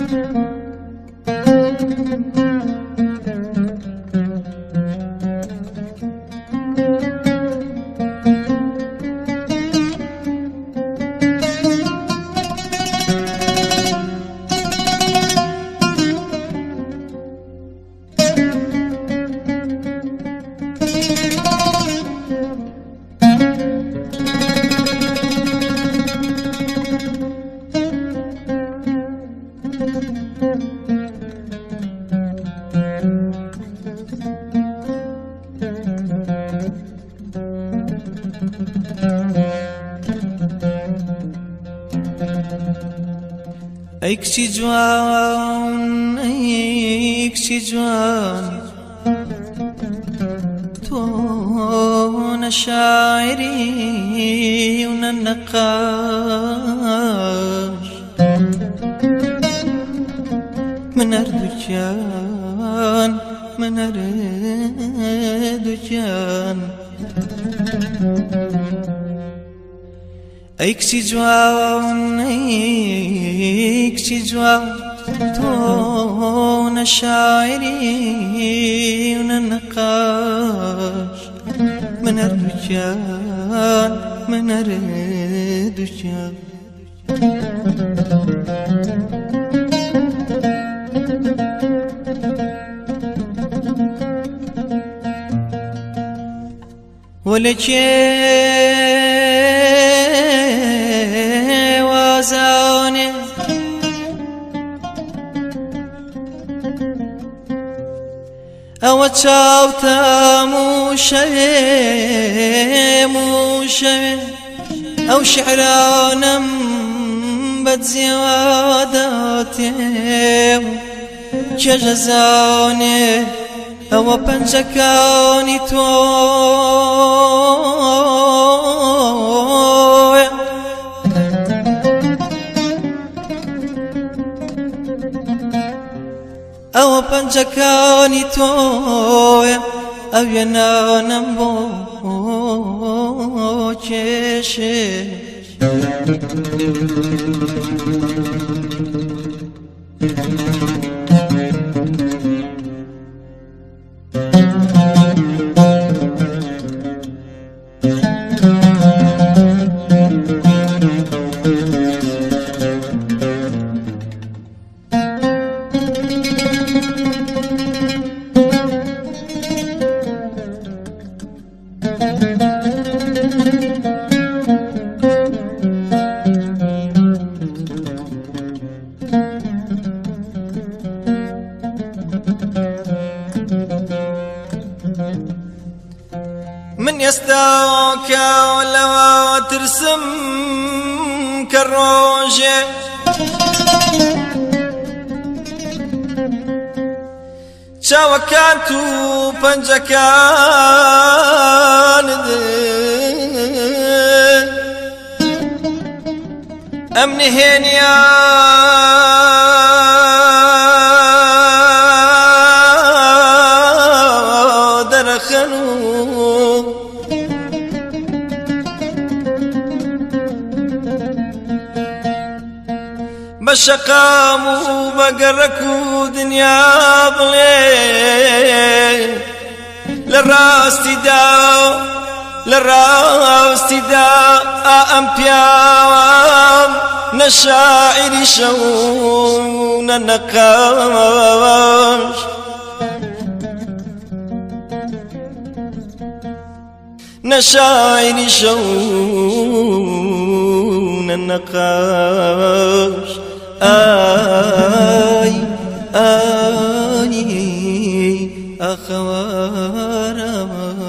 ئەی کچی جوان ئەی کچی جوان تۆ نە شاعری و نە نەقاش من هەردووکیان من هەردووکیان ئەی کچی جوان ئەی کچی جوان تۆ نە شاعری و نە نەقاش من هەردووکیان من هەردووکیان وەلەکێ وازانێ ئەوە چاوتەم و شەوێم و شەوێ ئەو شیعرانەم بەجێواداتێم کێ ژەزانێ ئەوە پەنجەکانی تۆیە ئەوە پەنجەکانی تۆیە ئەو وێنانەم بۆ کێشێ من يستاكا ولا ترسم كالروجة شاوكاتو بنجكان أمني هينيا درخنو بشقام وبقركو دنيا ضليل للراستي داو أمبيام نشاعر شون النقاش نشاعر شون النقاش آي آي أخوارا